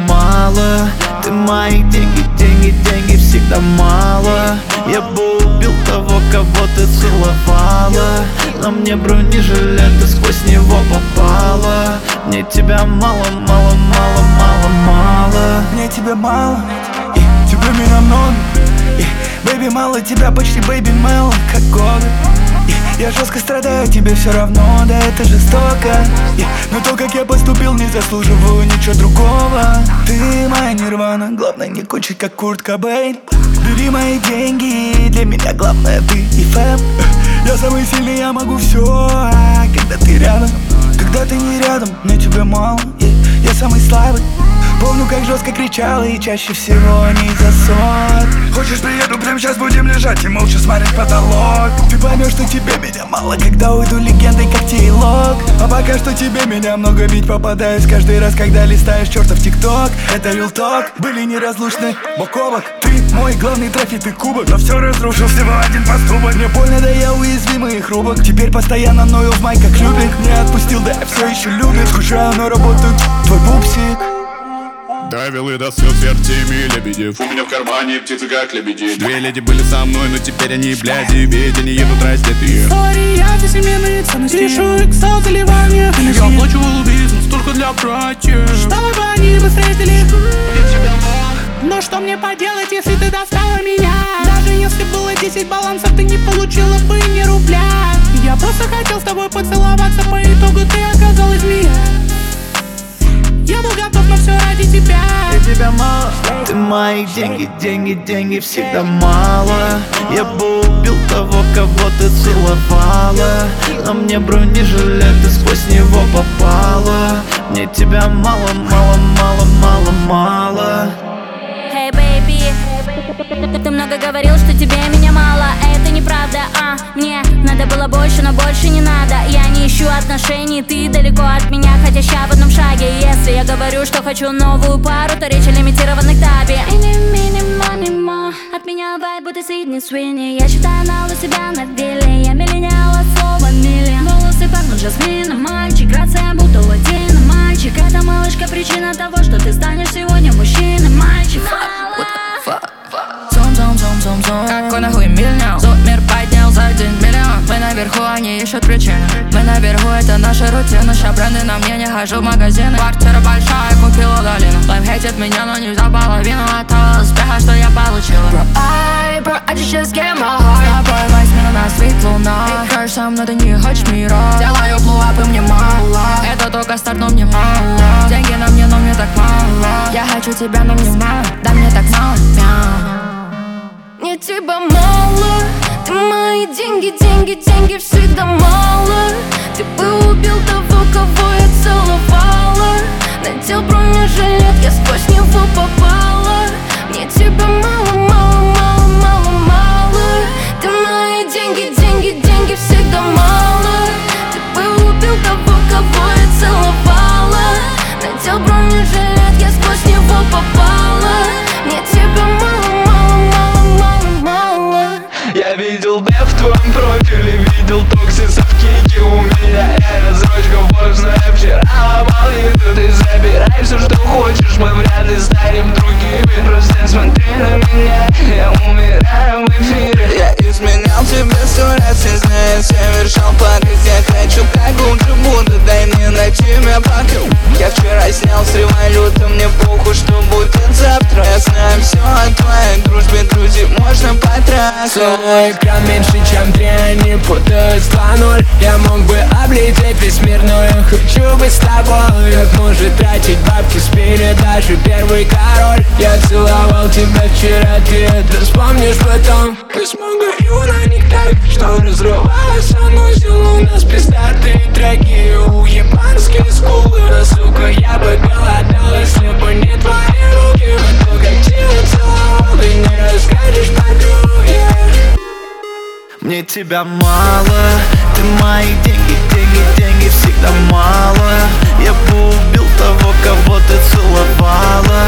мало. Ты мои деньги, деньги, деньги всегда мало. Я бы убил того, кого ты целовала. На мне бронежилет, ты сквозь него попала. Мне тебя мало, мало, мало, мало, мало. Мне тебя мало, и тебя меня много. Бэйби, мало тебя, почти бэйби мело, как годы. Я жестко страдаю, тебе все равно, да это жестоко. Но то, как я поступил, не заслуживаю ничего другого. Ты моя нирвана, главное не кончить, как Курт Кобейн. Бери мои деньги, для меня главное ты и фэм. Я самый сильный, я могу все, когда ты рядом. Когда ты не рядом, мне тебя мало, я самый слабый. Помню, как жестко кричала, и чаще всего не за ссор. Хочешь, приеду, прямо сейчас будем лежать и молча смотреть потолок. Ты поймешь, что тебе меня мало, когда уйду легендой, как Тейлок. А пока что тебе меня много, ведь попадаюсь каждый раз, когда листаешь чертов ТикТок. Это real talk, были неразлучны бок о бок. Ты мой главный трофей, ты кубок, но все разрушил всего один поступок. Мне больно, да я уязвимый и хрупок. Теперь постоянно ною в май, как любик. Не отпустил, да я все еще любит. Скучаю, но работает твой пупсик. Довел и до слез вертими лебедев. У меня в кармане птицы как лебеди. Две леди были со мной, но теперь они бляди. Ведь они едут раздетые. Сори, я за семейные ценности. Решу иксал заливание. Я оплачивал бизнес только для братьев, чтобы бы они мы встретили. Но что мне поделать, если ты достала меня? Даже если было 10 балансов, ты не получила бы ни рубля. Я просто хотел с тобой поцеловаться, по итогу ты оказалась змея. Я был готов на все ради тебя. Я тебя мало, ты мои деньги, деньги, деньги всегда мало. Я бы убил того, кого ты целовала. На мне бронежилет, ты сквозь него попала. Мне тебя мало, мало, мало, мало, мало. Hey baby, ты много говорил, что тебе меня мало. Это неправда, мне надо было больше, но больше не надо. Я не ищу отношений, ты далеко от меня, хотя ща в одном шаге. Если я говорю, что хочу новую пару, то речь о лимитированных табе. От меня вайб, будто Сидни Свинни. Я считаю на себя на деле. Я миллениал от слова миллион. Волосы пахнут жасмином, мальчик. Грация, будто латино, мальчик. Это малышка, причина того, что ты станешь сегодня мужчиной, мальчик. Какой нахуй миллион? Мир поднял за день миллион. Мы наверху, они ищут причины. Мы наверху, это наша рутина. Ща бренды на мне, не хожу в магазины. Квартира большая, купила долину. Лайф хейтит меня, но не взял половину от того успеха, что я получила. Bro, I just get my heart. Я тобой смена на свет луна. Играешь со мной, ты не хочешь мира. Делаю блуап, и мне мало. Это только старт, но мне мало. Деньги на мне, но мне так мало. Я хочу тебя, но мне мало. Да мне так мало, мяу. Мне тебя мало. Ты мои деньги, деньги, деньги всегда мало. Ты бы убил того, кого я целовала. Надел бронежилет, я сквозь него попала. Мне тебя мало, мало, мало, мало, мало. Ты мои деньги, деньги, деньги всегда мало. Ты бы убил того, кого я целовала. Надел бронежилет, я сквозь него попала. Мне тебя мало, мало, мало, мало, мало. Я видел дэп в твоем профиле, видел токсисов кики у меня. Я разрочка поздная, вчера ломал еду. Ты забирай все, что хочешь, мы вряд ли станем другими. Просто смотри на меня, я умираю в эфире. Я изменял тебе 100 раз, не зная, совершал пакость. Я хочу, как лучше буду, дай мне на тебя пока. Я вчера снял с революта, мне похуй, что будет завтра. Я знаю все о твоей дружбе, друзей можно потрахать. Свой экран меньше, чем 3, они путают 2-0. Я мог бы облететь весь мир, но я хочу быть с тобой. Как может тратить бабки, спирит даже первый король. Я целовал тебя вчера, ты это вспомнишь потом. Мы с Юна никак, что разрывалось, санузел у нас пиздатые треки. Уебанские скулы, но сука, я бы голодал, если бы не твои руки. Но то, как тебя целовал, ты не расскажешь подруге. Мне тебя мало, ты мои деньги, деньги, деньги всегда мало. Я бы убил того, кого ты целовала.